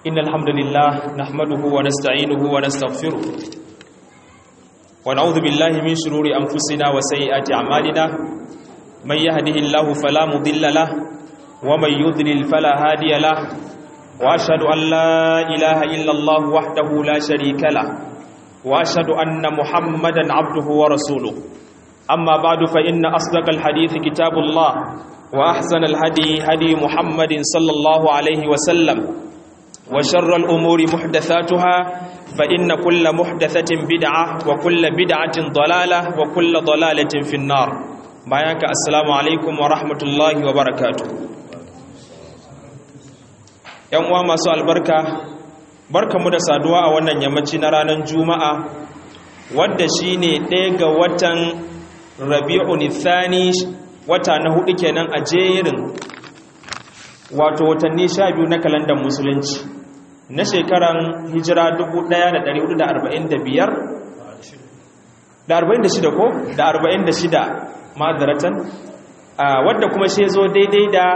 إن الحمد لله نحمده ونستعينه ونستغفره ونعوذ بالله من شرور أنفسنا وسيئات أعمالنا من يهده الله فلا مضل له ومن يضلل فلا هادي له وأشهد أن لا إله إلا الله وحده لا شريك له وأشهد أن محمدا عبده ورسوله أما بعد فإن أصدق الحديث كتاب الله وأحسن الهدي هدي محمد صلى الله عليه وسلم وشر الأمور محدثاتها فإن كل محدثة بدعة وكل بدعة ضلالة وكل ضلالة في النار باياك السلام عليكم ورحمة الله وبركاته يوم ما سؤال barka mu da saduwa a wannan yammaci na ranar juma'a wadda shine ɗaya ga watan rabi'un thani wata na hudu kenan a jerin wato watanni 12 na kalandar musulunci na shekaran hijira 1445 da 46 ko da 46 madaratan wadda kuma shi zo daidai da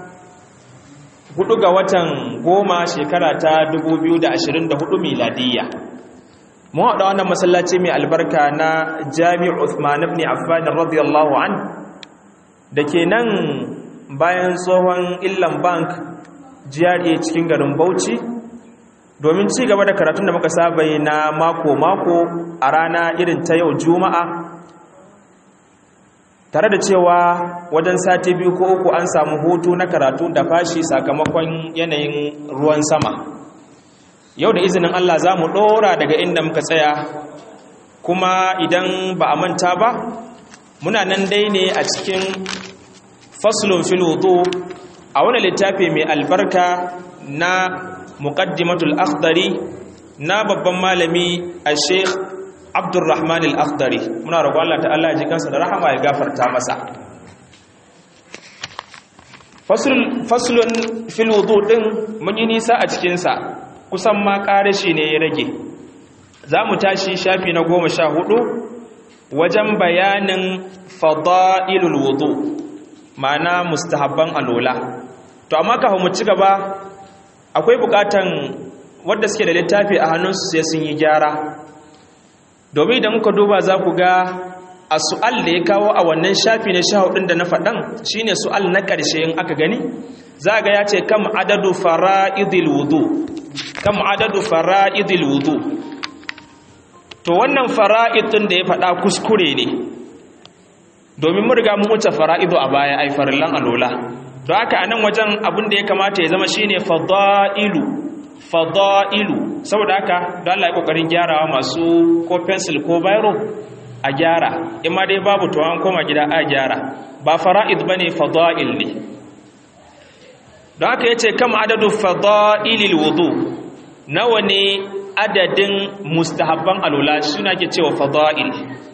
4 ga watan 10 shekara ta 2024 miladiyya mu haɗa wannan masallaci mai albarka na Jami'u Uthman ibn Affan radiyallahu an da ke nan bayan tsohon Illan Bank GRA cikin garin Bauchi domin ci gaba da karatun da muka saba yi na mako-mako a rana irin ta yau Juma'a tare da cewa wajen sati 2 ko 3 an samu hutu na karatu da fashi sakamakon yanayin ruwan sama yau da izinin Allah za mu ɗora daga inda muka tsaya kuma idan ba a manta ba muna nan dai ne a cikin faslun fil wudu a wani littafi mai albarka na muqaddimatul akhdari na babban malami al-sheikh Abdurrahman al-Akhdari muna roƙon Allah ta'ala ya ji kansa da rahama ya gafarta masa faslun fil wudu din mun yi nisa a cikin sa kusan ma ƙarashi ne ya rage zamu tashi shafi na 14 wajen bayanin fadailul wudu ma'ana mustahabban alola to amma kafin mu ci gaba akwai bukatan wanda suke da littafi a hannunsu sai sun yi gyara domin idan muka duba za ku ga a su'al da ya kawo a wannan shafi na 14 da na faɗan shine su'al na ƙarshe in aka gani za ga ya ce kam adadu fara'idil wudu kam adadu fara'idil wudu to wannan fara'id din da ya faɗa kuskure ne domin mun riga mun wuce fara'idu a baya ai farillan alola don haka anan wajen abin da ya kamata ya zama shine fada'ilu saboda haka don Allah ya kokarin gyarawa masu ko pencil ko biro a gyara in ma dai babu to an koma gida a gyara ba fara'id bane fada'il ne don haka yace kam adadu fada'ilil wudu nawa ne adadin mustahabban alula suna ke cewa fada'il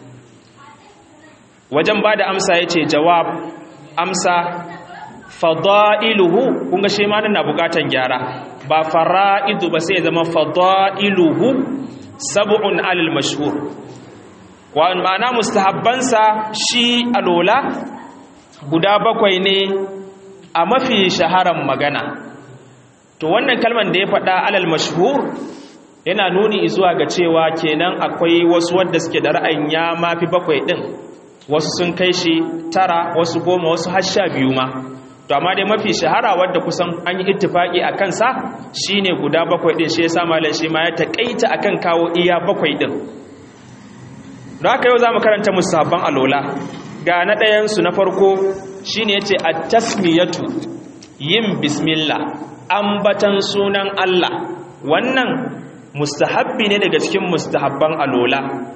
wajen bada amsa yace jawab amsa fada'iluhu kunga shi ma nan na bukatan gyara ba fara'idu ba sai zama fada'iluhu sab'un alal mashhur wa ma'ana mustahabbansa shi alola guda 7 ne a mafi shaharan magana to wannan kalman da ya faɗa alal mashhur yana nuni zuwa ga cewa kenan akwai wasu wanda suke da ra'ayin ya mafi 7 din wasu sun kai shi 9 wasu 10 wasu har 12 ma to amma dai mafi shahara wanda kusan an yi ittifaki a kansa shine guda 7 din shi yasa malam shi ma ya takaita akan kawo iya 7 din don haka yau zamu karanta musabban alola ga na ɗayan su na farko shine yace at-tasmiyatu yin bismillah ambatan sunan Allah wannan mustahabbi ne daga cikin mustahabban alola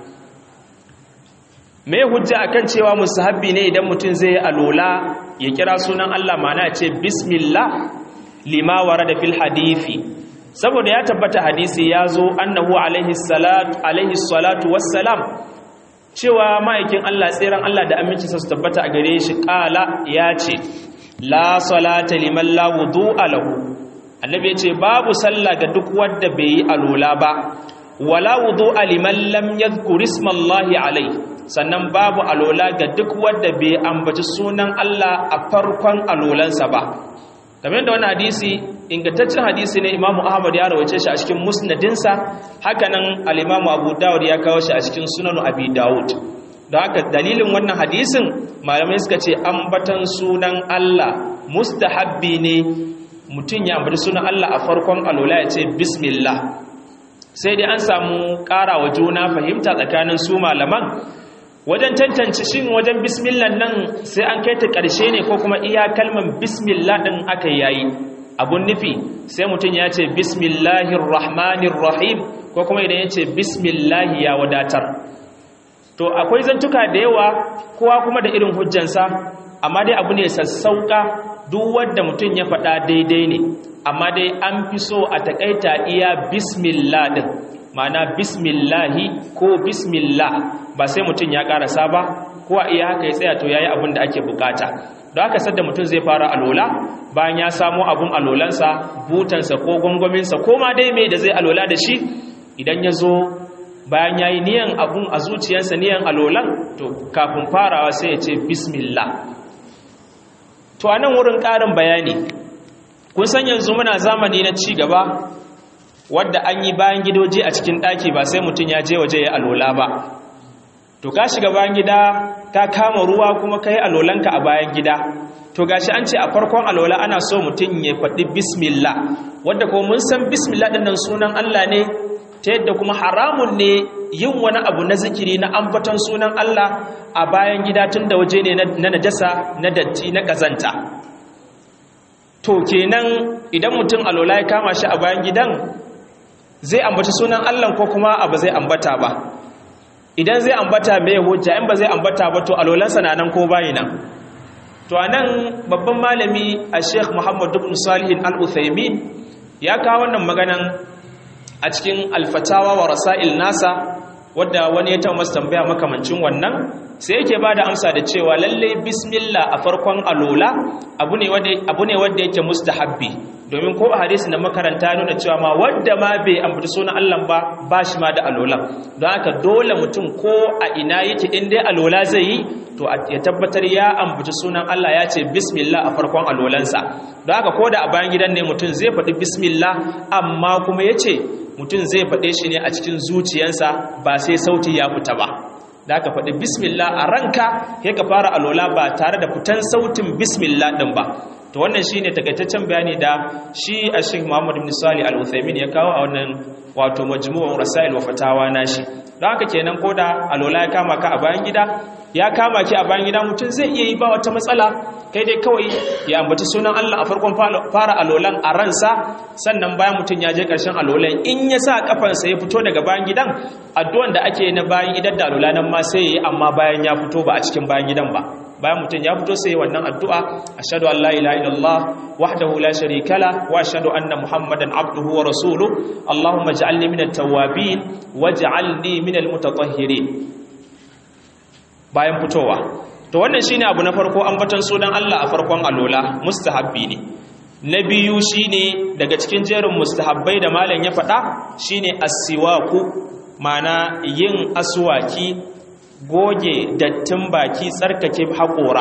me hujja akan cewa mustahabbi ne idan mutum zai yi alola ya kira sunan Allah ma'ana ya ce bismillah lima warada fil hadisi saboda ya tabbata hadisi ya zo annahu alaihi salatu wassalam cewa ma'aikin Allah tsiran Allah da aminci su tabbata a gare shi kala ya ce la salata liman la wudu'a lahu annabi ya ce babu sallah ga duk wanda bai yi alola ba wala wudu'a liman lam yadhkur ismallahi alaihi sannan babu alola ga duk wanda bai ambaci sunan Allah a farkon alolansa ba kamar da wannan hadisi ingantaccen hadisi ne, Imam Ahmad ya rawace shi a cikin musnadinsa, hakanan al-Imam Abu Dawud ya kawo shi a cikin Sunan Abi Dawud. don haka dalilin wannan hadisin malamai suka ce ambatan sunan Allah mustahabbi ne, mutum ya ambaci sunan Allah a farkon alola ya ce bismillah. Sai dai an samu ƙarawa juna fahimta tsakanin su malaman wajen tantance shin wajen bismillah nan sai an kai ta ƙarshe ne ko kuma iya kalman bismillah ɗin aka yayi. Abun nufi sai mutum ya ce bismillahir rahmanir rahim ko kuma idan ya ce bismillah ya wadatar. To akwai zantuka da yawa kowa kuma da irin hujjansa, amma dai abu ne sassauka, duk wanda mutum ya faɗa daidai ne, amma dai an fi so a takaita iya bismillah din, ma'ana bismillahi ko bismillah, ba sai mutum ya karasa ba, ko a iya haka ya tsaya to yayi abin da ake bukata. Don haka sadda mutum zai fara alola, bayan ya samo abun alolansa, butansa ko gwangwaminsa ko ma dai mai da zai alola da shi, idan ya zo bayan ya yi niyan abun a zuciyarsa, niyan alolan, to kafin farawa sai ya ce bismillah. To a nan wurin ƙarin bayani, kun san yanzu muna zamani na ci gaba wadda an yi bayan gidoji a cikin ɗaki, ba sai mutum ya je waje ya alola ba. To ka shiga bayan gida ka kama ruwa kuma ka yi alolanka a bayan gida, to gashi an ce a farkon alola ana so mutum ya faɗi bismillah, wadda kuma mun san bismillah ɗin nan sunan Allah ne, ta yadda kuma haramun ne yin wani abu na zikiri na ambaton sunan Allah a bayan gida tun da waje ne na najasa, na datti, na ƙazanta. To kenan idan mutum alola ya kama shi a bayan gidan zai ambaci sunan Allah ko kuma abu zai ambata ba. Idan zai ambata mai hujja, in ba zai ambata ba to alolansa na nan ko bayi nan. To anan babban malami a Sheikh Muhammad ibn Salih al-Uthaymin ya kawo wannan maganan a cikin alfatawa wa rasail nasa, wadda wani ya taɓa masa tambaya makamancin wannan, sai yake bada amsa da cewa lalle bismillah a farkon alola abu ne wanda yake mustahabbi, domin ko a hadisi da makaranta nuna cewa ma wanda ma bai ambaci sunan Allah ba shi ma da alola. Don haka dole mutum ko a ina yake in dai alola zai yi to ya tabbatar ya ambaci sunan Allah, ya ce bismillah a farkon alolansa. Don haka ko da a bayan gidan ne mutum zai faɗi bismillah, amma kuma ya ce mutum zai faɗe shi ne a cikin zuciyarsa ba sai sauti ya fita ba. Da aka faɗi bismillah a ranka sai ka fara alola ba tare da fitan sautin bismillah ɗin ba. To wannan shi ne takaitaccen bayani da shi a Sheikh Muhammad ibn Salih al-Uthaymin ya kawo a wannan wato majmu'un rasail wa fatawa nashi. Don haka kenan ko da alola ya kama ka a bayan gida, ya kama ki a bayan gida, mutum zai iya yi ba wata matsala, kai dai kawai ya ambaci sunan Allah a farkon fara alolan a ransa, sannan bayan mutum ya je ƙarshen alolan in ya sa kafansa ya fito daga bayan gidan, addu'an da ake na bayan idan da alola nan ma sai ya yi, amma bayan ya fito ba a cikin bayan gidan ba. Bayan mutum ya fito sai wannan addu'a, ashhadu an la ilaha illallah wahdahu la sharika la wa ashhadu anna muhammadan abduhu wa rasuluhu allahumma ij'alni minat tawwabin waj'alni minal mutatahhirin, bayan fitowa. To wannan shine abu na farko, ambaton sunan Allah a farkon alola mustahabbi ne. Na biyu shine daga cikin jerin mustahabbai da malam ya faɗa shine as-siwaku, mana yin aswaki, goge dattin baki, tsarkake haƙora.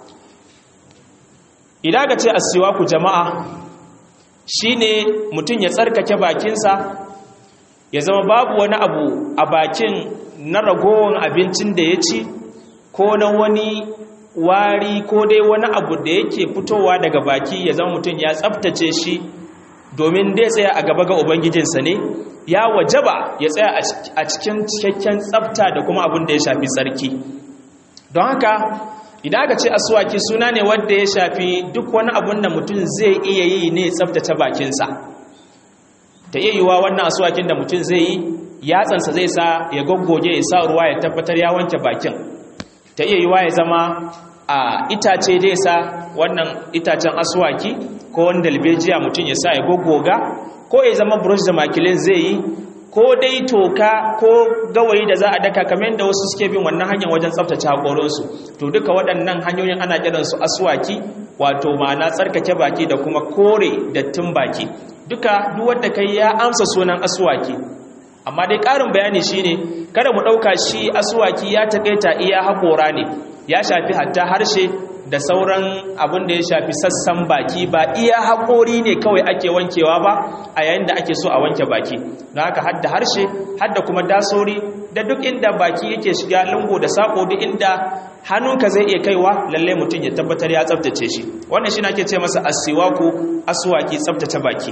Idan ga ce as-siwaku jama'a shine mutum ya tsarkake bakinsa, ya zama babu wani abu a bakin na ragowar abincin da ya ci, ko na wani wari, ko dai wani abu da yake fitowa daga baki, ya zama mutum ya tsaftace shi, domin dai tsaya a gaba ga Ubangijinsa ne, ya wajaba ya tsaya a cikin cikakken tsafta da kuma abin da ya shafi tsarki. Don haka idan aka ce aswaki suna ne wanda ya shafi duk wani abun da mutum zai iya yi ne tsaftace bakinsa. Ta iya yiwa wannan aswakin da mutum zai yi, yatsansa zai sa ya goggoge, ya sa ruwa, ya tabbatar ya wanke bakin. Ta iya yiwa ya zama a itace dai sa wannan itacen aswaki, ko wani dalbejiya mutum ya sa ya goggoga, ko ya zama brush da makilin zai yi, ko dai toka ko gawayi da za a daka, kamar da wasu suke bin wannan hanyar wajen tsaftace haƙorinsu. To duka waɗannan hanyoyin ana kiransu aswaki, wato ma'ana tsarkake baki da kuma kore dattin baki. Duka duk wanda kai ya amsa sunan aswaki. Amma dai ƙarin bayani shine kada mu ɗauka shi aswaki ya taƙaita iya haƙora ne, ya shafi hatta harshe da sauran abin da ya shafi sassan baki, ba iya haƙori ne kawai ake wankewa ba a yayin da ake so a wanke baki. Don haka hadda harshe, hadda kuma dasori, da duk inda baki yake shiga lungu da saƙo, duk inda hannunka zai iya kaiwa, lalle mutum ya tabbatar ya tsaftace shi. Wannan shi ake ce masa asiwaku, aswaki, tsaftace baki.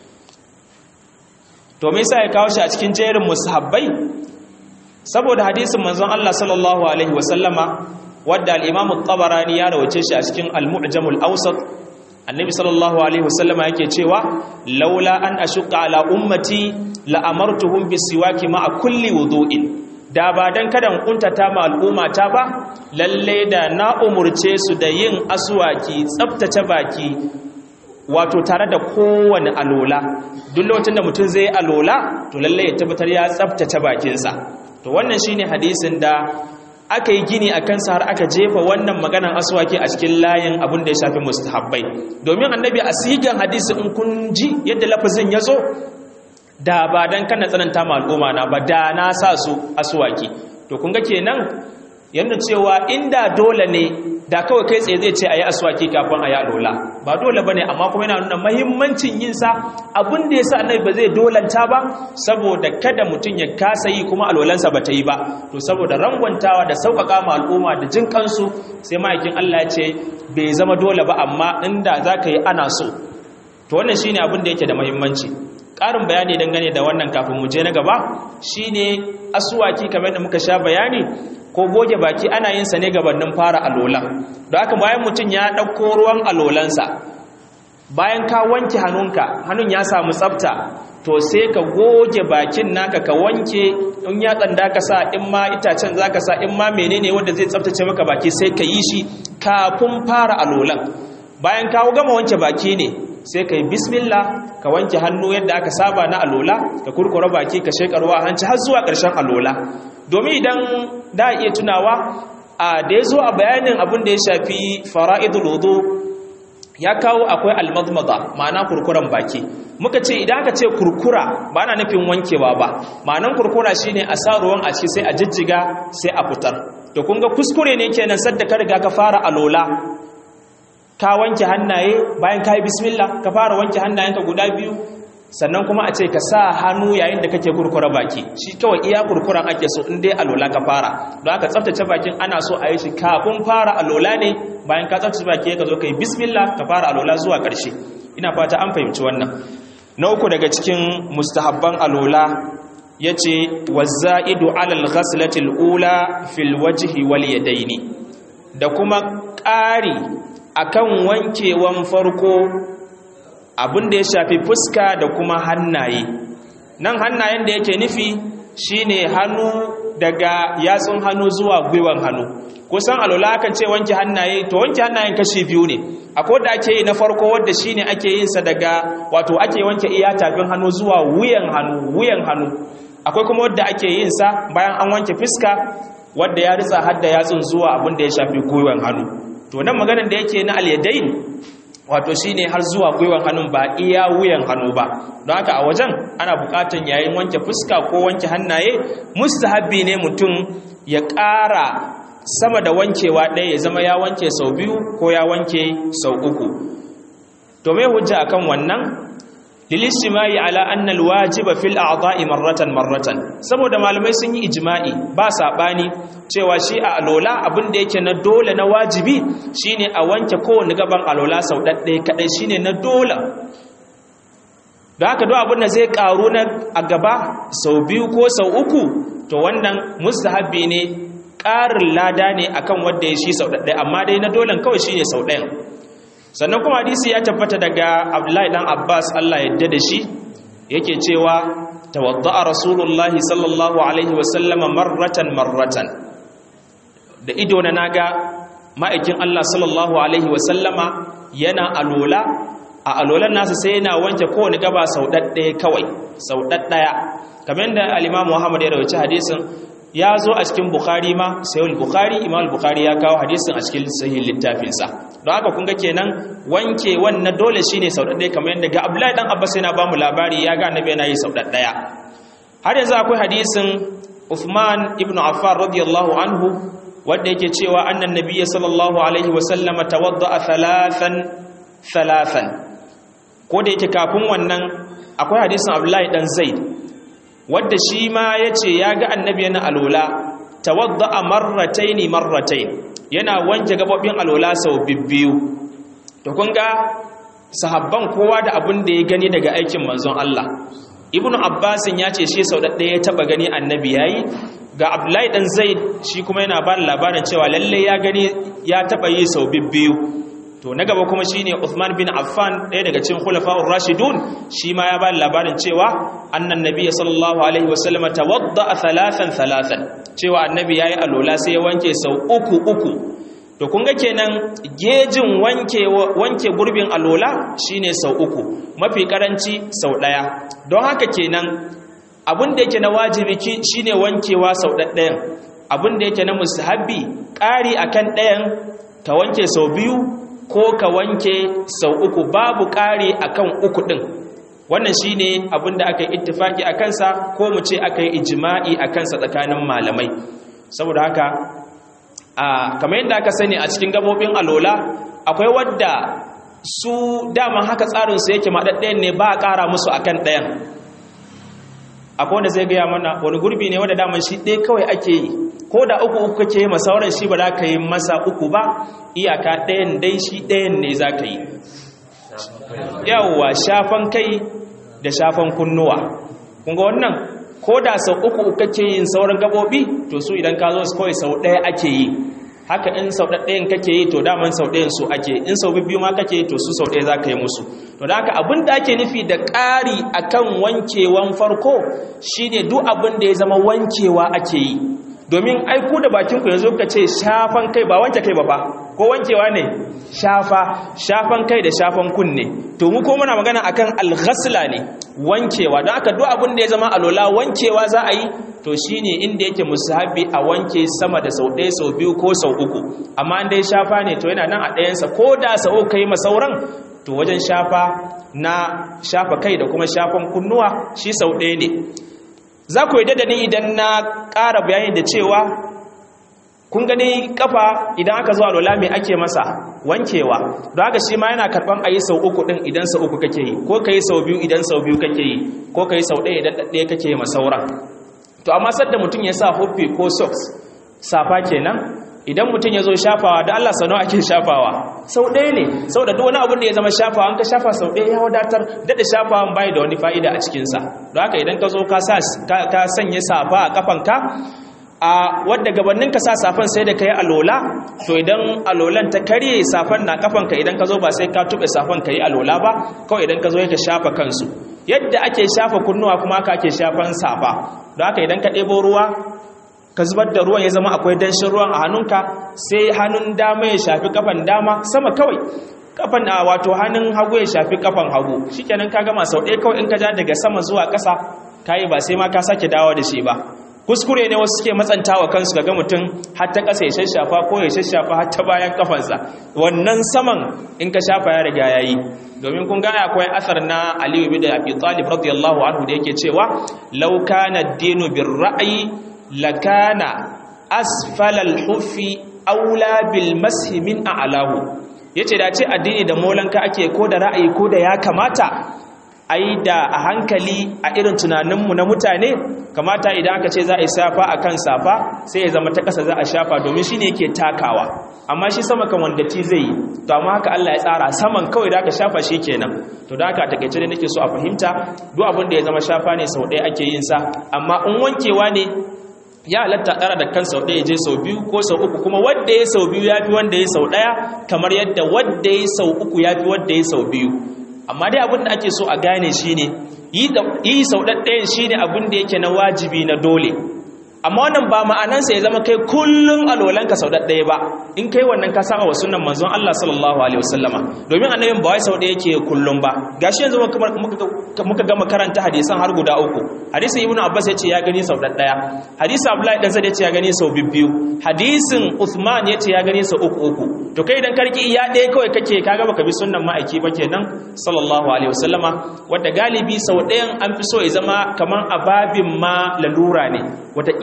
To me yasa ya kawo shi a cikin jerin musahabbai? Saboda hadisin manzon Allah sallallahu alaihi wasallama wadda al-Imam at-Tabarani ya rawace shi a cikin al-Mu'jam al-Awsat. Annabi sallallahu alaihi wasallama yake cewa laula an ashqa ala ummati la amartuhum bisiwaki ma'a kulli wudu'in. Da ba dan kada in kuntata ma al'ummata ba, lalle da na umurce su da yin aswaki, tsaftace baki, wato tare da kowane alola. Duk lokacin da mutum zai alola, to lalle ya tabbatar ya tsaftace bakinsa. To wannan shine hadisin da aka yi gini a kansa har aka jefa wannan maganan aswaki a cikin layin abin da ya shafi mustahabbai. Domin annabi a sigan hadisi in kun ji yadda lafazin ya zo, da ba dan kana tsananta ma al'umma na ba, da na sa su aswaki. To kun ga kenan yanda cewa inda dole ne da kawai kai tsaye zai ce ayi aswaki kafin ayi alola, ba dole bane, amma kuma yana nuna muhimmancin yin sa. Abin da yasa annabi ba zai dolanta ba, saboda kada mutun ya kasa yi kuma alolansa ba ta yi ba. To saboda rangwantawa da sauƙaƙa ma al'umma da jin kansu, sai ma'aikin Allah ya ce bai zama dole ba, amma inda zaka yi ana so. To wannan shine abin da yake da muhimmanci. Ƙarin bayani dangane da wannan kafin mu je na gaba shine aswaki, kamar da muka sha bayani, ko goge baki ana yin sa ne gabanin fara alolan. Don haka bayan mutum ya ɗauko ruwan alolansa, bayan ka wanke hannunka, hannun ya samu tsafta, to sai ka goge bakin naka, ka wanke, in ya tsanda ka sa, in ma itacen za ka sa, in ma menene wanda zai tsaftace maka baki, sai ka yi shi kafin fara alolan. Bayan ka gama wanke baki ne, sai ka yi bismillah, ka wanke hannu yadda aka saba na alola, ka kurkura baki, ka shekarwa hanci har zuwa ƙarshen alola. Domin idan da iya tunawa da ya zo a bayanin abin da ya shafi fara'idul wudu, ya kawo akwai almadmada, ma'ana kurkuran baki. Muka ce idan aka ce kurkura ba na nufin wankewa ba, ma'anan kurkura shine a sa ruwan a ciki sai a jijjiga sai a fitar. To kun ga kuskure ne kenan sadda ka riga ka fara alola, ka wanke hannaye, bayan ka yi bismillah ka fara wanke hannayenka guda biyu, sannan kuma a ce ka sa hannu yayin da kake kurkura baki. Shi kawai iya kurkuran ake so in dai alola ka fara. Don haka tsaftace bakin ana so a yi shi kafin fara alola ne, bayan ka tsaftace baki ka zo ka yi bismillah ka fara alola zuwa ƙarshe. Ina fata an fahimci wannan. Na uku daga cikin mustahabban alola yace wazaidu alal ghaslati ula fil wajhi wal yadaini, da kuma ƙari akan wankewan farko abin da ya shafi fuska da kuma hannaye. Nan hannayen da yake nufi shine hannu daga yatsun hannu zuwa gwiwan hannu. Kusan alola kan ce wanke hannaye, to wanke hannayen kashi biyu ne. Akwai da ake yi na farko wanda shine ake yin sa daga, wato ake wanke iya tafin hannu zuwa wuyan hannu. Akwai kuma wanda ake yin sa bayan an wanke fuska, wanda ya ritsa hadda yatsun zuwa abin da ya shafi gwiwan hannu. To nan maganar da yake na alyadain, wato shine har zuwa gwiwan hannun, ba iya wuyan hannu ba. Don haka a wajen ana bukatan yayin wanke fuska ko wanke hannaye, mustahabbi ne mutum ya ƙara sama da wankewa ɗaya, ya zama ya wanke sau biyu ko ya wanke sau uku. To me hujja akan wannan? Lilistimai ala anna alwajiba fil a'dha'i marratan, saboda malamai sun yi ijma'i ba sabani cewa shi a alola abin da yake na dole na wajibi shine a wanke kowane gaban alola sau ɗaɗɗaya kadai, shine na dole. Da haka duk abin da zai karu na a gaba sau biyu ko sau uku, to wannan mustahabbi ne, ƙarin lada ne akan wanda ya shi sau ɗaɗɗaya, amma dai na dolen kawai shine sau ɗayan. Sannan kuma hadisi ya tabbata daga Abdullahi dan Abbas, Allah yadda da shi, yake cewa tawadda'a Rasulullahi sallallahu alaihi wasallama marratan. Da ido na naga ma'aikin Allah sallallahu alaihi wasallama yana alola, a alolan nasa sai yana wanke kowane gaba sau ɗaɗɗaya kawai, sau ɗaɗɗaya. Kamar yadda al-Imam Muhammad ya rawaita hadisin, ya zo a cikin Bukhari ma, Sahih Bukhari, Imam Bukhari ya kawo hadisin a cikin sahih littafinsa. Don haka kun ga kenan wanke wannan dole shine sau ɗaɗɗaya, kamar yadda ga Abdullahi dan Abbas yana ba mu labari ya ga annabi yana yi sau ɗaɗɗaya. Har yanzu akwai hadisin Uthman ibn Affan radiyallahu anhu wanda yake cewa annan nabiyyi sallallahu alaihi wasallam tawadda'a thalathan ko da yake kafin wannan akwai hadisin Abdullahi dan Zaid wanda shi ma yace ya ga annabi yana alola tawadda'a marratayn yana wanke gabobin alola sau bibbiyu. to kun ga sahabban kowa da abin da ya gani daga aikin manzon Allah. Ibnu Abbas ya ce shi sau da ɗaya ya taba gani annabi yayi, ga Abdullahi dan Zaid shi kuma yana ba labarin cewa lalle ya gani ya taba yi sau bibbiyu. to na gaba kuma shine Uthman bin Affan ɗaya daga cikin khulafa'ur rashidun, shi ma ya ba labarin cewa annan nabiyyi sallallahu alaihi wasallam tawadda'a thalathan cewa annabi yayi alola sai ya wanke sau uku. to kun ga kenan gejin wanke gurbin alola shine sau uku, mafi karanci sau ɗaya. don haka kenan abin da yake na wajibi shine wankewa sau ɗaɗɗayan, abin da yake na mustahabbi ƙari akan ɗayan ka wanke sau biyu ko ka wanke sau uku, babu ƙari akan uku ɗin. wannan shine abin da aka yi ittifaki a kansa, ko mu ce aka yi ijma'i a kansa tsakanin malamai. saboda haka kamar yadda aka sani a cikin gabobin alola akwai wadda su dama haka tsarinsu yake maɗaɗɗayan ne ba a ƙara musu akan ɗayan. akwai wanda zai gaya mana wani gurbi ne wadda daman shi ɗaya kawai ake yi, ko da uku kake yi masauran shi ba za ka yi masa uku ba, iyaka ɗayan dai shi ɗayan ne za ka yi. yawwa shafan kai da shafan kunnuwa, kunga wannan ko da sau uku kake yin sauran gabobi to su idan ka zo su kawai sau ɗaya ake yi. haka in sau ɗayan kake yi to daman sau ɗayan su ake, in sau biyu ma kake yi to su sau ɗaya za ka yi musu. to da haka abin da ake nufi da ƙari akan wankewan farko shine duk abin da ya zama wankewa ake yi. domin aiku da bakinku yanzu ka ce shafan kai, ba wanke kai ba ko wankewa ne, shafan kai da shafan kunne. to mu ko muna magana akan alghasla ne, wankewa. don haka duk abin da ya zama alola wankewa za a yi, to shine inda yake musahabi a wanke sama da sau ɗaya, sau biyu ko sau uku. amma in dai shafa ne to yana nan a ɗayansa, ko da sau uku kai masauran to wajen shafa na shafa kai da kuma shafan kunnuwa shi sau ɗaya ne. za ku yi da ni idan na ƙara bayani da cewa kun gani kafa idan aka zo alola mai ake masa wankewa, don haka shi ma yana karɓan a yi sau uku ɗin idan sau uku kake yi, ko ka yi sau biyu idan sau biyu kake yi, ko ka yi sau ɗaya idan ɗaya kake yi masauran. to amma sadda mutum ya sa huffi ko socks, safa kenan, idan mutum ya zo shafawa da Allah sano ake shafawa sau ɗaya ne, sau da duk wani abin da ya zama shafawa an ka shafa sau ɗaya ya wadatar, daɗa shafawan bai da wani fa'ida a cikinsa. don haka idan ka zo ka sanya safa a kafanka, a wadda gabanin ka sa safan sai da ka yi alola, to idan alolan ta karye safan na kafanka, idan ka zo ba sai ka tuɓe safan ka yi alola ba, kawai idan ka zo ka shafa kansu yadda ake shafa kunnuwa kuma haka ake shafan safa. don haka idan ka ɗebo ruwa ka zubar da ruwan ya zama akwai danshin ruwan a hannunka, sai hannun dama ya shafi kafan dama sama kawai, kafan wato hannun hagu ya shafi kafan hagu, shikenan ka gama sau ɗaya kawai. in ka ja daga sama zuwa ƙasa kayi, ba sai ma ka sake dawo da shi ba. kuskure ne wasu suke matsantawa kansu ga mutum har ta ƙasa ya shashafa ko ya shashafa har ta bayan kafansa, wannan saman in ka shafa ya riga yayi. domin kun gane akwai asar na Aliyu bin Abi Talib radiyallahu anhu da yake cewa law kana ad-dinu bir-ra'yi lakana asfala al-huffi aula bil mashi min a'lahu. yace da ce addini da molanka ake ko da ra'ayi ko da ya kamata ai da a hankali a irin tunaninmu na mutane kamata idan aka ce za a yi safa akan safa sai ya zama ta ƙasa za a shafa, domin shine yake takawa. amma shi sama kan wanda ci zai yi, to amma haka Allah ya tsara saman kawai da aka shafa shi kenan. to da haka takeice ne nake so a fahimta duk abin da ya zama shafa ne sau ɗaya ake yin sa, amma in wankewa ne ya halatta ƙara da kan sau ɗaya je sau biyu ko sau uku, kuma wadda ya sau biyu ya fi wanda ya sau ɗaya, kamar yadda wadda ya sau uku ya fi wadda ya sau biyu. amma dai abin da ake so a gane shi ne yi sau ɗaɗɗayan shi ne abin da yake na wajibi na dole. amma wannan ba ma'anansa ya zama kai kullum alwalanka sau ɗaɗɗaya ba, in kai wannan ka saba wa sunnan manzon Allah sallallahu alaihi wasallama, domin annabin ba wai sau ɗaya yake kullum ba. gashi yanzu muka gama karanta hadisan har guda uku. hadisin Ibn Abbas ya ce ya gani sau ɗaɗɗaya, hadisin Abdullahi dan Zaid ya ce ya gani sau biyu, hadisin Uthman ya ce ya gani sau uku. to kai idan karki iya ɗaya kawai kake kaga baka bi sunnan ma'aiki ba kenan sallallahu alaihi wasallama, wanda galibi sau ɗayan an fi so ya zama kaman ababin ma lalura ne, wata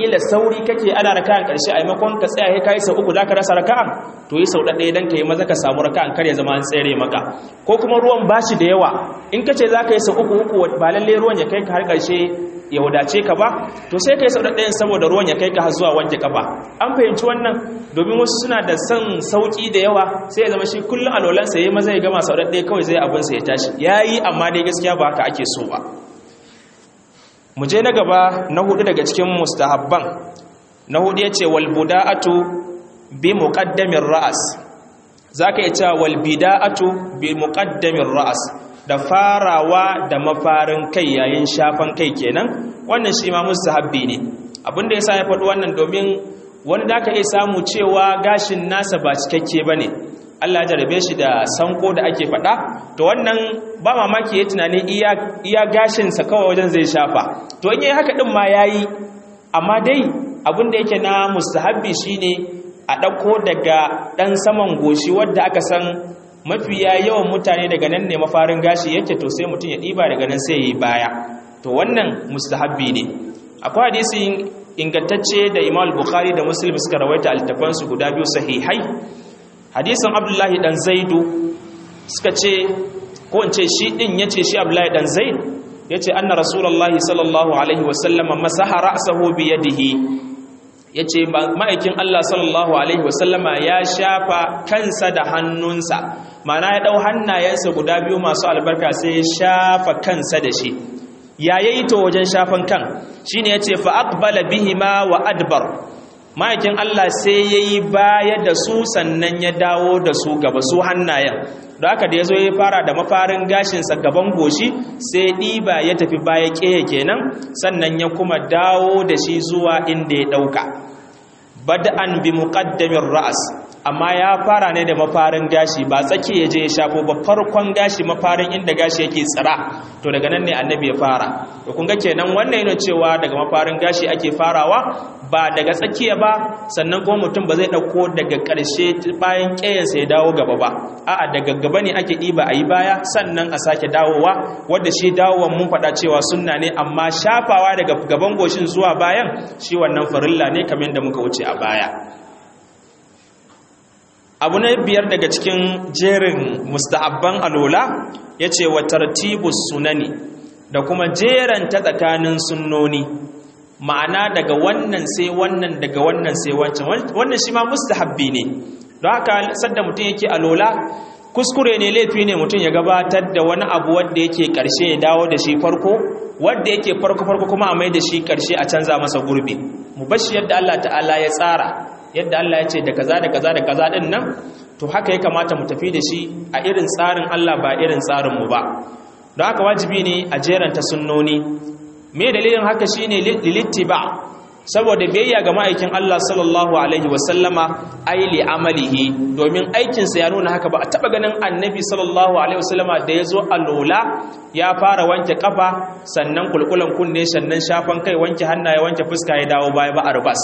watakila sauri kake ana raka'an ƙarshe a maimakon ka tsaya kai sau uku zaka rasa raka'an to yi sau ɗaya dan kai maza ka samu raka'an kar ya zama an tsere maka ko kuma ruwan bashi da yawa in kace zaka yi sau uku ba lalle ruwan ya kai ka har ƙarshe ya wadace ka ba to sai kai sau ɗayan saboda ruwan ya kai ka har zuwa wanke kafa an fahimci wannan domin wasu suna da son sauki da yawa sai ya zama shi kullun alolan sa yayi maza ya gama sau ɗaya kawai zai abin sa ya tashi yayi amma dai gaskiya ba haka ake so ba mu je na gaba na hudu daga cikin mustahabban na hudu yace wal buda'atu bi muqaddamir ra's zaka iya cewa wal bida'atu bi muqaddamir ra's da farawa da mafarin kai yayin shafan kai kenan wannan shi ma mustahabbi ne abinda yasa ya faɗi wannan domin wani da ka iya samu cewa gashin nasa ba cikakke bane Allah ya jarabe shi da sanko da ake faɗa to wannan ba mamaki ya tunani iya gashinsa kawai wajen zai shafa to in yi haka ɗin ma ya yi amma dai abinda yake na mustahabbi shine a ɗauko daga ɗan saman goshi wadda aka san mafiya yawan mutane daga nan ne mafarin gashi yake to sai mutum ya ɗiba daga nan sai ya yi baya to wannan mustahabbi ne akwai hadisi ingantacce da Imam Bukhari da Muslim suka rawaita altafansu guda biyu sahihai hadisin Abdullahi dan Zaidu suka ce ko in ce shi din yace shi Abdullahi dan Zaid yace anna Rasulullahi sallallahu alaihi wasallam masaha ra'sahu bi yadihi yace ma'aikin Allah sallallahu alaihi wasallama ya shafa kansa da hannunsa mana ya dau hannayensa guda biyu masu albarka sai ya shafa kansa da shi yayi to wajen shafan kan shine yace fa aqbala bihima wa adbar ma'aikin Allah sai ya yi baya da su sannan ya dawo da su gaba su hannayen da haka da ya zo ya fara da mafarin gashinsa gaban goshi sai ɗiba ya tafi baya ƙeya kenan sannan ya kuma dawo da shi zuwa inda ya ɗauka bada'an bi muqaddamin ra'as amma ya fara ne da mafarin gashi ba tsaki ya je ya shafo ba farkon gashi mafarin inda gashi yake tsira to daga nan ne annabi ya fara to kun ga kenan wannan yana cewa daga mafarin gashi ake farawa ba daga tsakiya ba sannan kuma mutum ba zai dauko daga ƙarshe bayan ƙeyansa ya dawo gaba ba a'a daga gaba ne ake ɗiba a yi baya sannan a sake dawowa wanda shi dawowan mun faɗa cewa sunna ne amma shafawa daga gaban goshin zuwa bayan shi wannan farilla ne kamar yadda muka wuce a baya abu na biyar daga cikin jerin mustahabban alola ya ce wa tartibus sunani da kuma jeran ta tsakanin sunnoni ma'ana daga wannan sai wannan daga wannan sai wancan wannan shi ma mustahabbi ne don haka sadda mutum yake alola kuskure ne laifi ne mutum ya gabatar da wani abu wanda yake karshe ya dawo da shi farko wanda yake farko kuma a mai da shi karshe a canza masa gurbi mu bashi yadda Allah ta'ala ya tsara yadda Allah ya ce da kaza da kaza da kaza din nan to haka ya kamata mu tafi da shi a irin tsarin Allah ba irin tsarin mu ba don haka wajibi ne a jeranta sunnoni me dalilin haka shine lilittiba saboda biyayya ga ma'aikin Allah sallallahu alaihi wasallama aili amalihi domin aikinsa ya nuna haka ba a taba ganin annabi sallallahu alaihi wasallama da ya zo alola ya fara wanke kafa sannan kulkulan kunne sannan shafan kai wanke hannaye wanke fuska ya dawo baya ba a rubas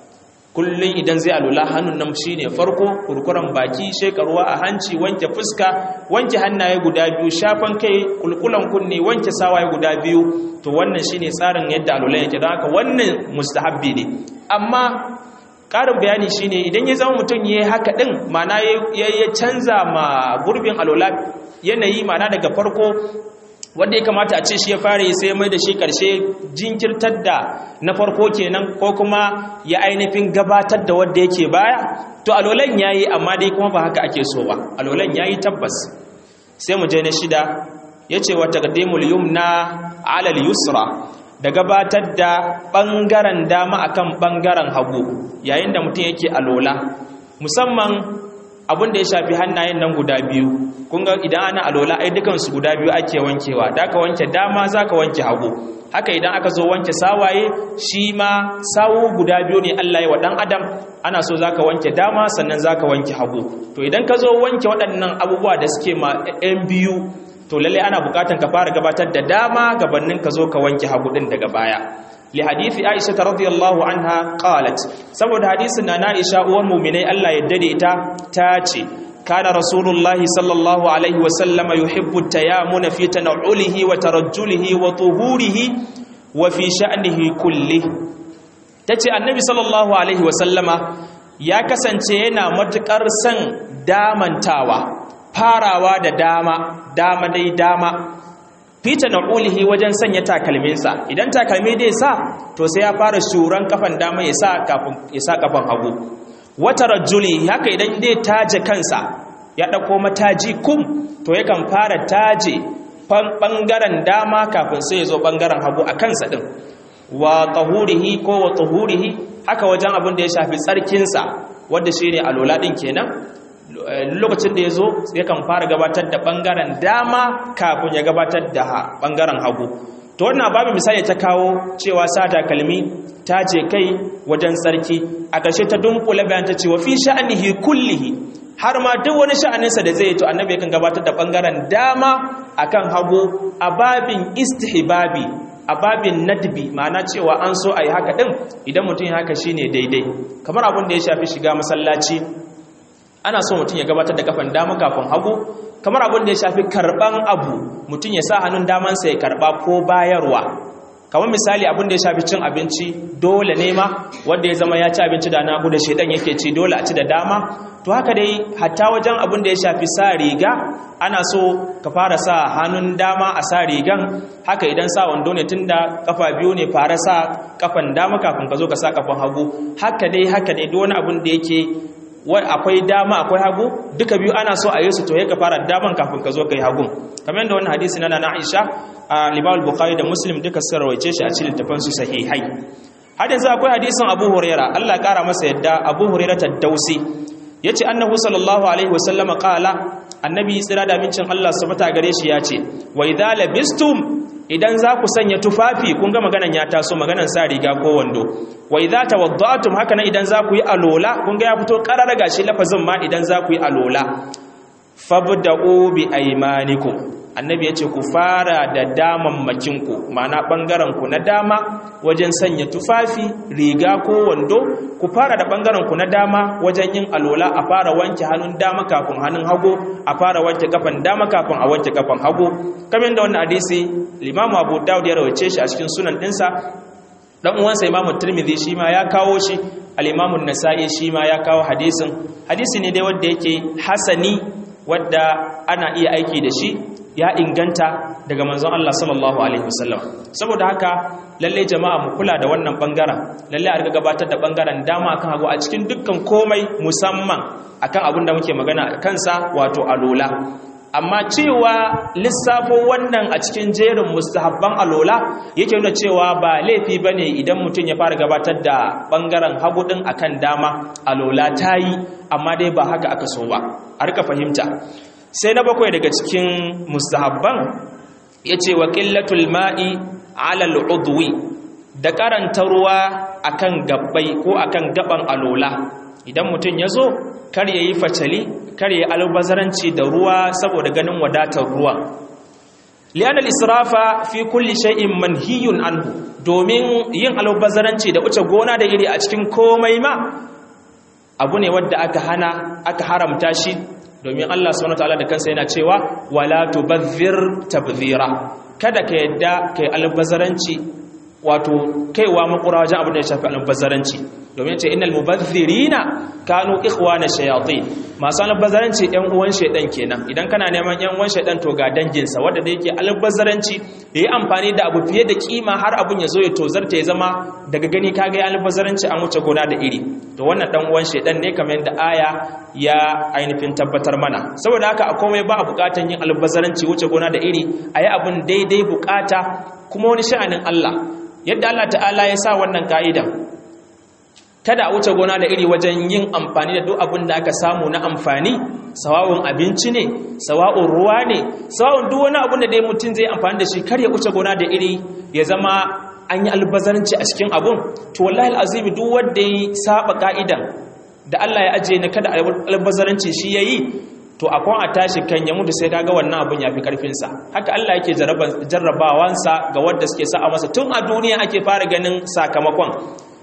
kullun idan zai alula hannun nan shine farko kurkuran baki shekarwa a hanci wanke fuska wanke hannaye guda biyu shafan kai kulkulan kunne wanke sawaye guda biyu to wannan shine tsarin yadda alula yake don haka wannan mustahabbi ne amma karin bayani shine idan ya zama mutum yayi haka din ma'ana ya canza ma gurbin alula yanayi ma'ana daga farko wanda ya kamata a ce shi ya fara yi sai mai da shi karshe jinkirtar da na farko kenan ko kuma ya ainihin gabatar da wanda yake baya to alolan yayi amma dai kuma ba haka ake so ba alolan yayi tabbas sai mu je na shida yace wa taqdimul yumna ala al-yusra da gabatar da bangaren dama akan bangaren hagu yayin da mutum yake alola musamman abin da ya shafi hannayen nan guda biyu kun ga idan ana alola ai dukan su guda biyu ake wankewa da ka wanke dama zaka wanke hagu haka idan aka zo wanke sawaye shi ma sawu guda biyu ne Allah ya wa dan adam ana so zaka wanke dama sannan zaka wanke hagu to idan ka zo wanke waɗannan abubuwa da suke ma ɗan biyu to lalle ana bukatan ka fara gabatar da dama gabanin ka zo ka wanke hagu din daga baya li hadisi Aisha radhiyallahu anha qalat saboda hadisin na Aisha uwar mu'minai Allah ya dade ita tace kana rasulullahi sallallahu alaihi wa sallam yuhibbu at-tayammuna fi tanawulihi wa tarajjulihi wa tuhurihi wa fi sha'nihi kulli tace annabi sallallahu alaihi wasallama ya kasance yana matukar son damantawa, farawa da dama fita na'ulihi wajen sanya takalminsa. Idan takalmi dai sa to sai ya fara shuran kafan dama ya sa kafin ya sa kafan hagu. Wata rajuli haka idan dai taje kansa ya dauko mataji kum to yakan fara taje bangaren dama kafin sai ya zo bangaren hagu a kansa din. Wa tahurihi ko wa tuhurihi haka wajen abin da ya shafi tsarkinsa wanda shine alola din kenan. Lokacin da ya zo yakan fara gabatar da ɓangaren dama kafin ya gabatar da ɓangaren hagu. To wannan babu misali ta kawo cewa sa takalmi ta je kai wajen tsarki, a ƙarshe ta dunkule bayan ta cewa fi sha'anihi kullihi, har ma duk wani sha'aninsa da zai yi to annabi yakan gabatar da ɓangaren dama akan hagu a babin istihbabi, a babin nadbi, ma'ana cewa an so a yi haka ɗin idan mutum ya haka shine daidai. Kamar abin da ya shafi shiga masallaci, ana so mutum ya gabatar da kafan dama kafin hagu. Kamar abin da ya shafi karban abu, mutum ya sa hannun damansa ya karba ko bayarwa. Kamar misali abin da ya shafi cin abinci, dole ne ma wanda ya zama ya ci abinci da nagu da shedan yake ci, dole a ci da dama. To haka dai hatta wajen abin da ya shafi sa riga, ana so ka fara sa hannun dama a sa rigan. Haka idan sa wando ne tunda kafa biyu ne, fara sa kafan dama kafin ka zo ka sa kafan hagu. Haka dai duk wani abin da yake akwai dama akwai hagu, duka biyu ana so a yi su to ya ka fara daman kafin ka zo kai hagun. Kamar yadda wannan hadisi na Aisha a Imam Bukhari da Muslim duka sun rawaice shi a cikin littafan su sahihai. Har yanzu akwai hadisin Abu Huraira, Allah ya kara masa yadda, Abu Huraira Tadausi yace annahu sallallahu alaihi wasallam qala, annabi tsira da mincin Allah subhanahu gare shi yace, wa idza labistum, idan za ku sanya tufafi, kun ga maganan ya taso, maganan sa riga ko wando. Wa idza tawadda'tum, haka nan idan za ku yi alola, kun ga ya fito karara gashi lafazin ma idan za ku yi alola. Fabda'u bi aymanikum, annabi yace ku fara da damammacinku, ma'ana bangaren ku na dama wajen sanya tufafi, riga ko wando. Ku fara da bangaren ku na dama wajen yin alola, a fara wanke hannun dama kafin hannun hagu, a fara wanke kafan dama kafin a wanke kafan hagu. Kamar da wannan hadisi Imam Abu Dawud ya rawace shi a cikin sunan dinsa, dan uwansa Imam Tirmidhi shi ma ya kawo shi, al-Imam An-Nasa'i shi ma ya kawo hadisin. Hadisi ne dai wanda yake hasani, wanda ana iya aiki da shi, ya inganta daga manzon Allah sallallahu alaihi wasallam. Saboda haka lalle jama'a mu kula da wannan bangaren, lalle a riga gabatar da bangaren dama akan hagu a cikin dukkan komai, musamman akan abin da muke magana kansa wato alola. Amma cewa lissafo wannan a cikin jerin mustahabban alola yake nuna cewa ba laifi bane idan mutum ya fara gabatar da bangaren hagu din akan dama, alola tayi, amma dai ba haka aka so ba, a rika fahimta. Sai na bakwai daga cikin mustahabban yace wa qillatul ma'i 'ala al-udwi, da karanta ruwa akan gabbai ko akan gaban alola. Idan mutum ya zo kar yayi facali, kar yayi albazaranci da ruwa saboda ganin wadatar ruwa. Li'anna al-israfa fi kulli shay'in manhiyun anhu, domin yin albazaranci da wuce gona da iri a cikin komai ma abu ne wanda aka haramta shi. Domin Allah subhanahu wataala da kansa yana cewa wala tubazzir tabzira, kada ka yadda kai albazaranci, wato kaiwa makura wajen abin da ya shafi albazaranci. Domin ce innal mubazzirina kanu ikhwana shayatin, masu albazaranci ɗan uwan shaydan kenan. Idan kana neman ɗan uwan shaydan to ga danginsa wanda da yake albazaranci, yayi amfani da abu fiye da kima har abun ya zo ya tozarta, ya zama daga gani kaga ya albazaranci an wuce gona da iri. To wannan dan uwan shaydan ne, kamar yadda aya ya ainihin tabbatar mana. Saboda haka a komai ba a bukatan yin albazaranci wuce gona da iri, ayi abun daidai bukata. Kuma wani sha'anin Allah, yadda Allah ta'ala ya sa wannan ka'idan, kada a wuce gona da iri wajen yin amfani da duk abin da aka samu na amfani, sawa'un abinci ne, sawa'un ruwa ne, sawa'un duk wani abin da dai mutum zai amfani da shi, kar ya wuce gona da iri ya zama an yi albazaranci a cikin abun. To wallahi al'azimi duk wanda ya saba ka'idan da Allah ya ajiye na kada albazaranci shi yayi, to akwai a tashi kan ya mutu sai kaga wannan abun ya fi karfinsa. Haka Allah yake jarrabawansa ga wanda suke sa'a masa, tun a duniya ake fara ganin sakamakon.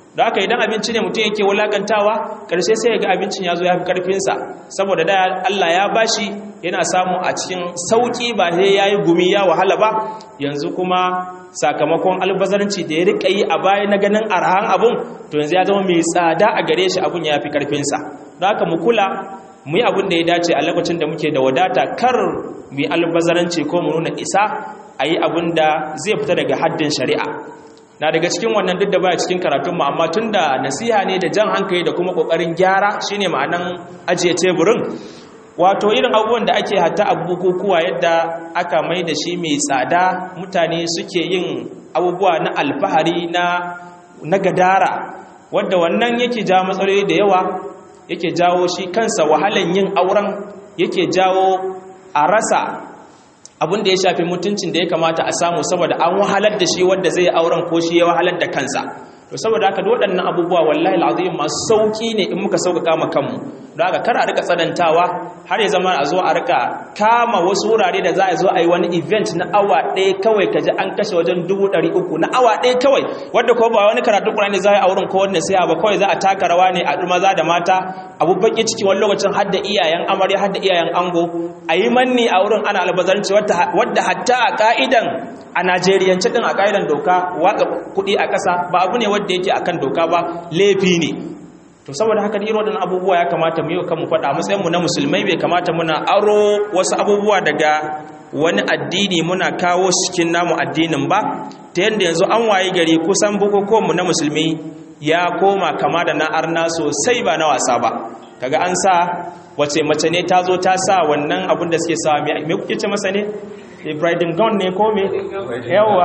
da haka idan abinci ne mutum yake wulakantawa ƙarshe sai ya ga abincin ya zo ya fi ƙarfinsa saboda da Allah ya bashi yana samu a cikin sauƙi ba sai ya yi gumi ya wahala ba yanzu kuma sakamakon albazaranci da ya riƙa yi a baya na ganin arhan abun to yanzu ya zama mai tsada a gare shi abun ya fi ƙarfinsa da haka mu kula mu yi abin da ya dace a lokacin da muke da wadata kar mu yi albazaranci ko mu nuna isa a yi abin da zai fita daga haddin shari'a na daga cikin wannan duk da baya cikin karatunmu amma tun da nasiha ne da jan hankali da kuma ƙoƙarin gyara shine ma'anan ajiye teburin wato irin abubuwan da ake hatta a bukukuwa yadda aka mai da shi mai tsada mutane suke yin abubuwa na alfahari na gadara wadda wannan yake jawo matsaloli da yawa yake jawo shi kansa wahalan yin auren yake jawo a rasa abin da ya shafi mutuncin da ya kamata a samu saboda an wahalar da shi wanda zai auren ko shi ya wahalar da kansa to saboda haka waɗannan abubuwa wallahi alazim masu sauki ne in muka sauƙaƙa ma kanmu don haka kar a rika tsanantawa har ya zama a zo a rika kama wasu wurare da za a zo a yi wani event na awa ɗaya kawai ka ji an kashe wajen 300 na awa ɗaya kawai wadda ko ba wani karatu ƙur'ani za a yi a wurin ko wanda sai ba kawai za a taka rawa ne a maza da mata abu baki ciki wani lokacin har da iyayen amarya har da iyayen ango a yi manni a wurin ana albazarci wadda hatta a ka'idan a Najeriyance din a ka'idan doka watsa kuɗi a ƙasa ba abu ne wadda yake akan doka ba laifi ne to saboda haka irin waɗannan abubuwa ya kamata mu yi kanmu faɗa matsayin mu na musulmai bai kamata muna aro wasu abubuwa daga wani addini muna kawo cikin namu addinin ba ta yadda yanzu an wayi gari kusan bukukuwan mu na musulmi ya koma kama da na arna sosai ba na wasa ba kaga an sa wace mace ne ta zo ta sa wannan abin da suke sa me kuke ce masa ne bridal gown ne ko me yawa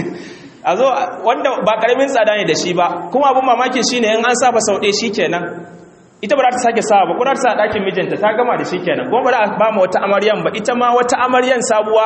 a zo wanda ba karamin tsada ne da shi ba kuma abin mamakin shine in an sa fa sau ɗaya shikenan ita ba za ta sake sa ba ko za ta sa ɗakin mijinta ta gama da shikenan kuma ba za a ba ma wata amaryan ba ita ma wata amaryan sabuwa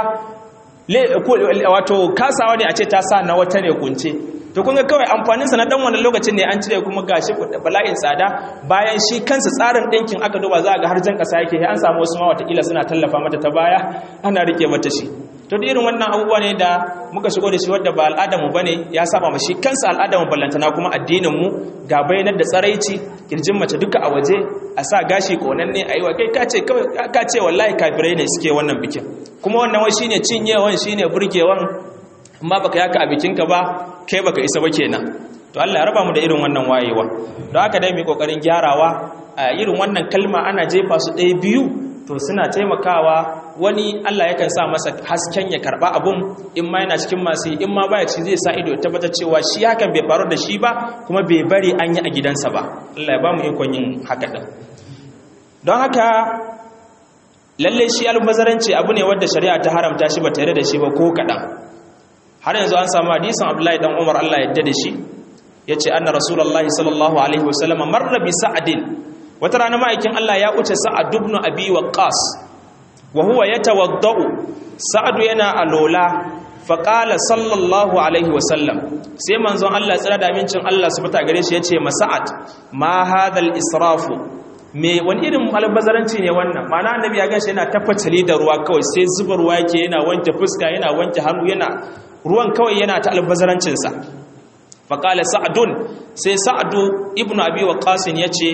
wato kasawa ne a ce ta sa na wata ne kunce to kun ga kawai amfaninsa na dan wannan lokacin ne an cire kuma gashi bala'in tsada bayan shi kansa tsarin ɗinkin aka duba za a ga har jan ƙasa yake an samu wasu ma watakila suna tallafa mata ta baya ana rike mata shi to da irin wannan abubuwa ne da muka shigo da shi wadda ba al'adarmu ba ne ya saba ma shi kansa al'adarmu ballantana kuma addininmu ga bayanar da tsaraici kirjin mace duka a waje a sa gashi konanne a yi wa kai ka ce wallahi kafirai ne suke wannan bikin kuma wannan wai shine cinyewan shine burgewan amma baka yaka a bikinka ba kai baka isa ba kenan to Allah ya raba mu da irin wannan wayewa don haka dai mu kokarin gyarawa irin wannan kalma ana jefa su ɗaya biyu to suna taimakawa wani Allah yakan sa masa hasken ya karba abun in ma yana cikin masu in ma baya ci zai sa ido ya tabbatar cewa shi hakan bai faru da shi ba kuma bai bari an yi a gidansa ba Allah ya ba mu ikon yin haka din don haka lalle shi albazaranci abu ne wanda shari'a ta haramta shi ba tare da shi ba ko kadan har yanzu an samu hadisin Abdullahi dan Umar Allah ya yarda da shi yace anna rasulullahi sallallahu alaihi wasallam marra bi sa'din wata rana ma'aikin Allah ya wuce Sa'ad ibn Abi Waqqas wa huwa yatawaddau Sa'ad yana alola fa qala sallallahu alaihi wasallam sai manzon Allah tsira da amincin Allah subhanahu gare shi yace ma Sa'ad ma hadal israfu me wani irin albazaranci ne wannan ma'ana annabi ya ganshi yana tafacali da ruwa kawai sai zuba ruwa yake yana wanke fuska yana wanke hannu yana ruwan kawai yana ta albazarancin sa fa qala Sa'dun sai Sa'du ibn Abi Waqqas yace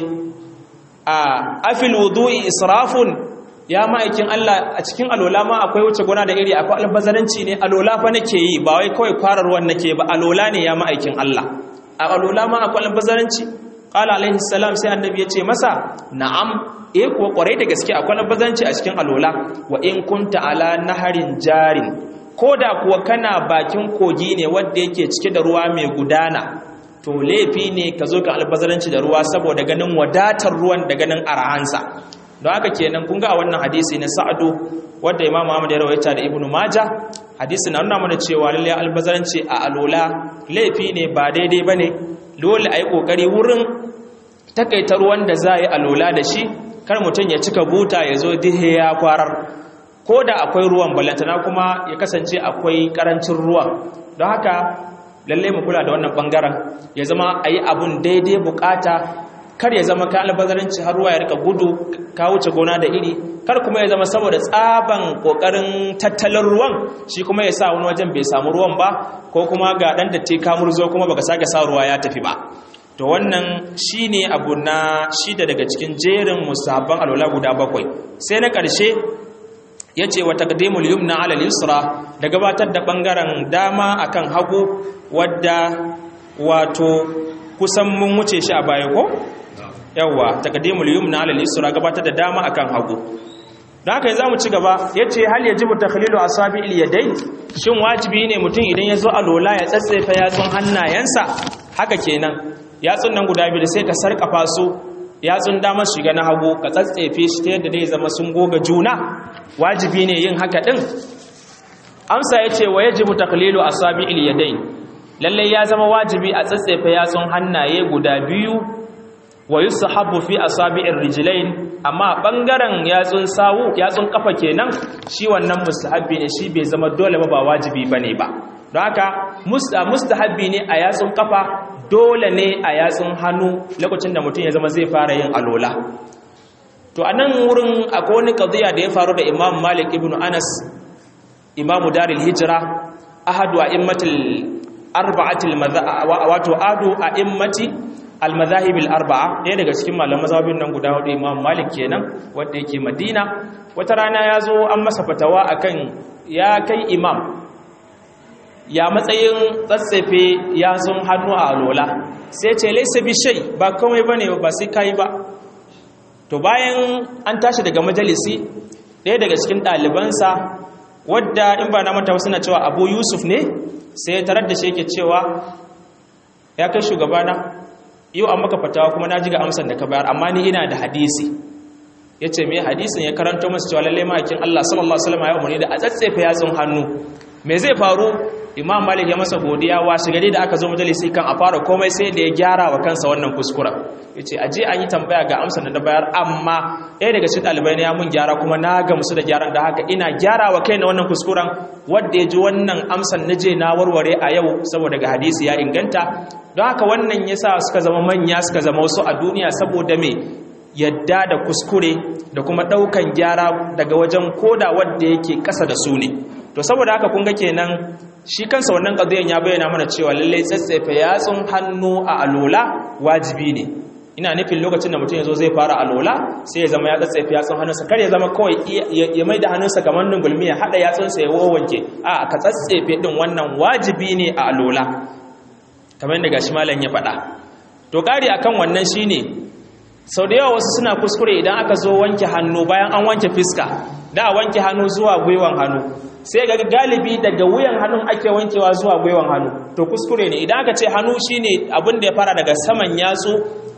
afil wudu'i israfun ya ma'aikin Allah a cikin alola ma akwai wuce gona da iri akwai albazaranci ne alola fa nake yi ba wai kawai kwarar ruwan nake ba alola ne ya ma'aikin Allah a alola ma akwai albazaranci qala alaihi salam sai annabi ya ce masa na'am kuwa kwarai da gaske akwai albazaranci a cikin alola wa in kunta ala naharin jarin koda kuwa kana bakin kogi ne wanda yake cike da ruwa mai gudana to laifi ne ka zo ka albazaranci da ruwa saboda ganin wadatar ruwan da ganin arahansa don haka kenan kun ga a wannan hadisi na Sa'adu wanda Imam Ahmad ya rawaita da Ibn Majah hadisi na nuna mana cewa lalle albazaranci a alola laifi ne ba daidai bane dole ayi kokari wurin takaita ruwan da za yi alola da shi kar mutum ya cika buta ya zo dihe ya kwarar ko da akwai ruwan balantana kuma ya kasance akwai karancin ruwan don haka lalle mu kula da wannan bangaren ya zama ayi abun daidai bukata kar ya zama ka albazaranci har ruwa ya rika gudu ka wuce gona da iri kar kuma ya zama saboda tsaban kokarin tattalin ruwan shi kuma ya sa wani wajen bai samu ruwan ba ko kuma ga dan datti ka murzo kuma baka sake sa ruwa ya tafi ba to wannan shine abu na shida daga cikin jerin mustahabban alwala guda 7 sai na ƙarshe yace wa taqdimul yumna ala al-yusra da gabatar da bangaren dama akan hagu wadda wato kusan mun wuce shi a baya ko yawa taqdimul yumna ala al-yusra gabatar da dama akan hagu dan haka zamu ci gaba yace hal yajibu takhlilu asabi'il yadayn shin wajibi ne mutum idan yazo alola ya tsatsefa yatsun hannayensa haka kenan yatsun nan guda biyu sai ka sarkafa su yatsun dama shiga na hagu ka tsatsefe shi ta yadda zai zama sun goga juna wajibi ne yin haka din amsa yace wa yajibu takhlilu asabi'il yadayn lalle ya zama wajibi a tsatsefe yatsun hannaye guda biyu wa yusahabu fi asabi'ir rijlain amma bangaren yatsun sawu yatsun kafa kenan shi wannan mustahabbi ne shi bai zama dole ba wajibi bane ba don haka mustahabbi ne a yatsun kafa dole ne a yatsun hannu lokacin da mutum ya zama zai fara yin alola to anan wurin akwai wani qadiya da ya faru da Imam Malik ibn Anas imamu daril hijra ahadu a'immatil arba'atil wato adu a'immati al-madhahib al-arba'a ɗaya daga cikin malaman mazhabin nan guda hudu Imam Malik kenan wanda yake Madina wata rana yazo an masa fatawa akan ya kai imam ya matsayin tsatsefe yatsun hannu a alola sai ce laysa bi shay ba komai bane ba sai kai ba to bayan an tashi daga majalisi ɗaya daga cikin ɗalibansa wadda in ba na mata suna cewa Abu Yusuf ne sai tarar da shi yake cewa ya kai shugabana yau an maka fatawa kuma na ji ga amsar da ka bayar amma ni ina da hadisi ya ce mai hadisin ya karanto masu cewa lallai ma'aikin Allah sallallahu Alaihi wasallam ya umarni da a tsatsefe yatsun hannu me zai faru Imam Malik ya masa godiya washe gari da aka zo majalisi kan a fara komai sai da ya gyara wa kansa wannan kuskura ya ce aje an yi tambaya ga amsar da bayar amma ɗaya daga cikin ɗalibai na ya mun gyara kuma na gamsu da gyaran da haka ina gyara wa kai na wannan kuskuren wadda ya ji wannan amsar na je na warware a yau saboda ga hadisi ya inganta don haka wannan yasa suka zama manya suka zama wasu a duniya saboda me yadda da kuskure da kuma ɗaukan gyara daga wajen koda wadda yake ƙasa da su ne to saboda haka kun ga kenan shi kansa wannan qadiyan ya bayyana mana cewa lalle tsatsefe yatsun hannu a alola wajibi ne ina nufin lokacin da mutum yazo zai fara alola sai ya zama ya tsatsefe yatsun hannunsa kar ya zama kawai ya maida hannunsa kamar dungulmi ya hada yatsunsa ya wawanke a ka tsatsefe din wannan wajibi ne a alola kamar yadda gashi malam ya faɗa to kari akan wannan shine sau da yawa wasu suna kuskure idan aka zo wanke hannu bayan an wanke fiska da a wanke hannu zuwa gwiwan hannu sai ga galibi daga wuyan hannun ake wankewa zuwa gwiwan hannu to kuskure ne idan aka ce hannu shine abin da ya fara daga saman yatsu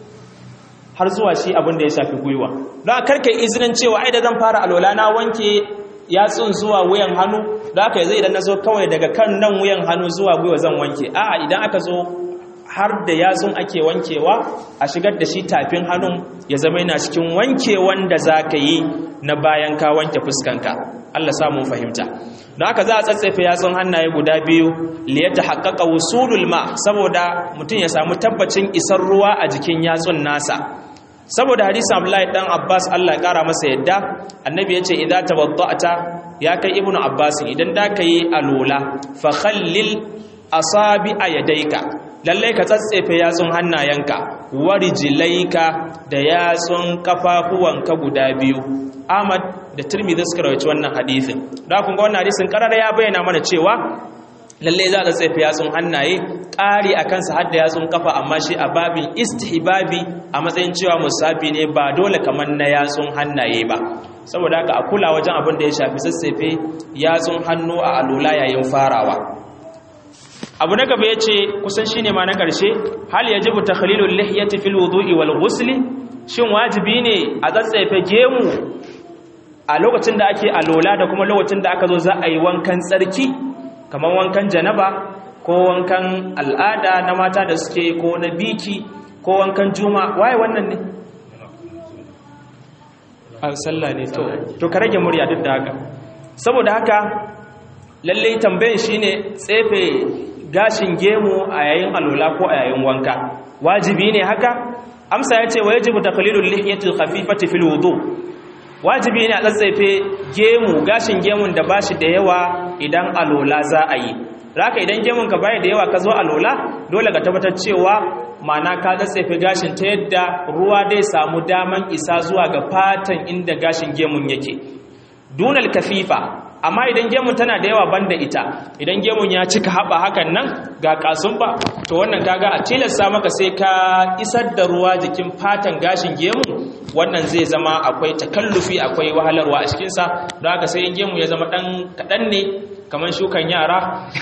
har zuwa shi abin da ya shafi gwiwa don karka izinin cewa ai da zan fara alola na wanke yatsun zuwa wuyan hannu da aka yi zai idan na zo kawai daga kan nan wuyan hannu zuwa gwiwa zan wanke a'a idan aka zo har da yatsun ake wankewa a shigar da shi tafin hannun ya zama yana cikin wankewan da za ka yi na bayan ka wanke fuskanka Allah samu fahimta don haka za a tsatsefe yatsun hannaye guda biyu liyata haƙaƙa wusulul ma saboda mutum ya samu tabbacin isar ruwa a jikin yatsun nasa saboda hadisin Abdullahi dan Abbas Allah ya kara masa yadda annabi yace idza tawadda'ta ya kai ibnu Abbas idan da kai alola fa khallil asabi'a yadayka lalle ka tsatsefe yatsun hannayenka warijlaika da yatsun kafafuwanka guda biyu Ahmad da Tirmidhi suka rawaito wannan hadisin da kun ga wannan hadisin karara ya bayyana mana cewa lalle za a tsefe yatsun hannaye ƙari a kansa har da yatsun kafa amma shi a babin istihbabi a matsayin cewa musabi ne ba dole kamar na yatsun hannaye ba saboda haka a kula wajen abin da ya shafi sassefe yatsun hannu a alula yayin farawa abu na gaba yace kusan shine ma na karshe hal yajibu takhlilul lihyati fil wudu'i wal ghusli shin wajibi ne a tsatsefe gemu a lokacin da ake alola da kuma lokacin da aka zo za a yi wankan tsarki kamar wankan janaba ko wankan al'ada na mata da suke ko na biki ko wankan juma waye wannan ne a sallah ne to ka rage murya duk da haka saboda haka lalle tambayin shine tsefe gashin gemu a yayin alola ko a yayin wanka wajibi ne haka amsa yace wajibu taqlilul lihyati khafifati fil wudu wajibi ne a tsatsefe gemu gashin gemun da bashi da yawa idan alola za a yi raka idan gemun ka bai da yawa ka zo alola dole ka tabbatar cewa ma'ana ka tsatsefe gashin ta yadda ruwa dai samu daman isa zuwa ga fatan inda gashin gemun yake dunal kafifa. Amma idan gemun tana da yawa banda ita, idan gemun ya cika haɓa hakan nan ga kasun ba, to wannan kaga a tilasta maka sai ka isar da ruwa jikin fatan gashin gemun, wannan zai zama akwai takallufi, akwai wahalarwa a cikinsa. Don haka sai gemu ya zama ɗan kaɗan ne kamar shukan yara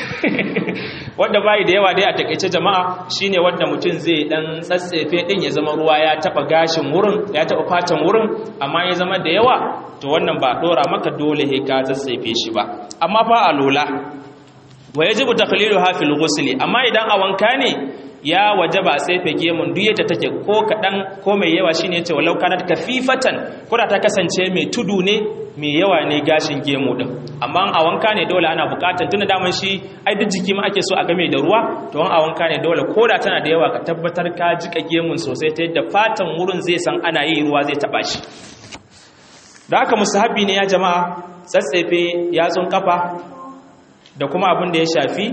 wanda bayi da yawa dai a takaice jama'a shine wanda mutum zai dan tsatsefe din ya zama ruwa ya taba gashin wurin, ya taba fatan wurin, amma ya zama da yawa to wannan ba dora maka dole he ka tsatsefe shi ba. Amma fa alola wa yajibu taqliluha fil ghusl, amma idan a wanka ne ya wajaba tsefe gemun duk yadda take, ko kadan ko mai yawa shine yace walau kanat kafifatan, koda ta kasance mai tudu ne mai yawa ne gashin gemu din. Amma a wanka ne dole ana bukatar, tunda daman shi ai duk jiki ma ake so a game da ruwa, to a wanka ne dole koda tana da yawa ka tabbatar ka jika gemun sosai ta yadda fatan wurin zai san ana yi ruwa zai taba shi. Da haka musahabi ne ya jama'a tsatsefe yatsun kafa da kuma abin da ya shafi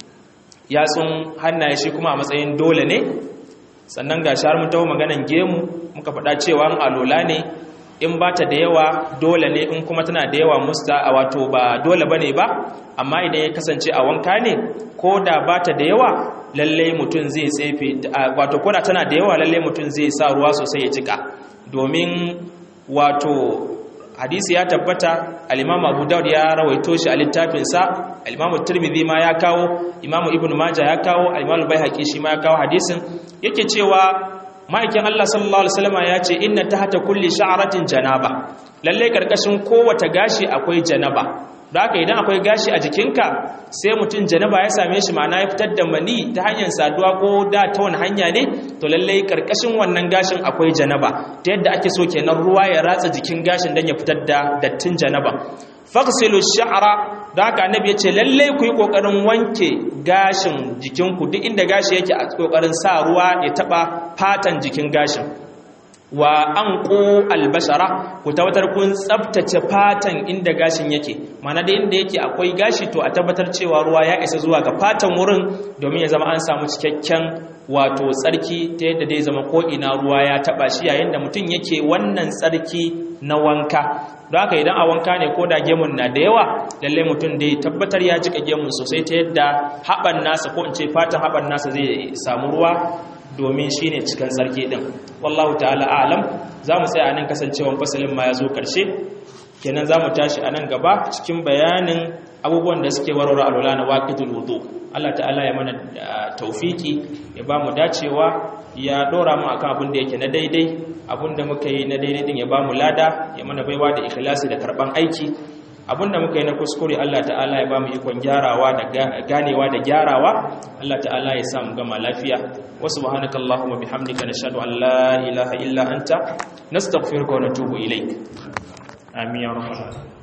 yatsun hannaye shi kuma a matsayin dole ne. Sannan ga shar mun tawo maganan gemu muka faɗa cewa alola ne in ba ta da yawa dole ne, in kuma tana da yawa wato ba dole bane ba. Amma idan ya kasance a wanka ne, ko da ba ta da yawa lalle mutum zai tsefe, wato ko da tana da yawa lalle mutum zai sa ruwa sosai ya jika, domin wato hadisi ya tabbata. al-Imam Abu Dawud ya rawaito shi a littafinsa, al-Imam Tirmidhi ma ya kawo, Imam Ibn Majah ya kawo, al-Imam Baihaqi shi ma ya kawo hadisin. Yake cewa ma'aikin Allah sallallahu alaihi wasallam ya ce inna tahta kulli sha'ratin janaba, lalle karkashin kowace gashi akwai janaba. Da haka idan akwai gashi a jikinka sai mutum janaba ya same shi, ma'ana ya fitar da mani ta hanyar saduwa ko da ta wani hanya ne, to lalle karkashin wannan gashin akwai janaba, ta yadda ake so kenan ruwa ya ratsa jikin gashin dan ya fitar da dattin janaba. Faghsilu sha'ra, da haka annabi ya ce lalle ku yi kokarin wanke gashin jikinku, duk inda gashi yake a kokarin sa ruwa ya taba fatan jikin gashin. Wa anqu albashara, ku tabbatar kun tsaftace fatan inda gashin yake, mana da inda yake akwai gashi to a tabbatar cewa ruwa ya isa zuwa ga fatan wurin, domin ya zama an samu cikakken wato tsarki, ta yadda dai zama ko ina ruwa ya taba shi yayin da mutum yake wannan tsarki na wanka. Don haka idan a wanka ne ko da gemun na da yawa, lalle mutum dai tabbatar ya jika gemun sosai ta yadda haɓan nasa, ko in ce fatan haɓan nasa zai samu ruwa, domin shi ne cikin sarki ɗin. Wallahu ta'ala alam. Za mu tsaya a nan kasancewan fasalin ma ya zo ƙarshe, kenan za mu tashi a nan gaba cikin bayanin abubuwan da suke warware alwala na waqitul wudu. Allah ta'ala ya mana taufiki, ya ba mu dacewa, ya dora mu akan abin da yake na daidai, abin da muka yi na daidai din ya ba mu lada, ya mana baiwa da ikhlasi da karban aiki. Abinda muka yi na kuskure Allah ta'ala ya ba mu ikon gyarawa da ganewa da gyarawa. Allah ta'ala ya sa mu gama lafiya. Wa subhanakallahumma bihamdika nashhadu an la ilaha illa anta nastaghfiruka wa natubu ilaik. Amin ya rabbal alamin.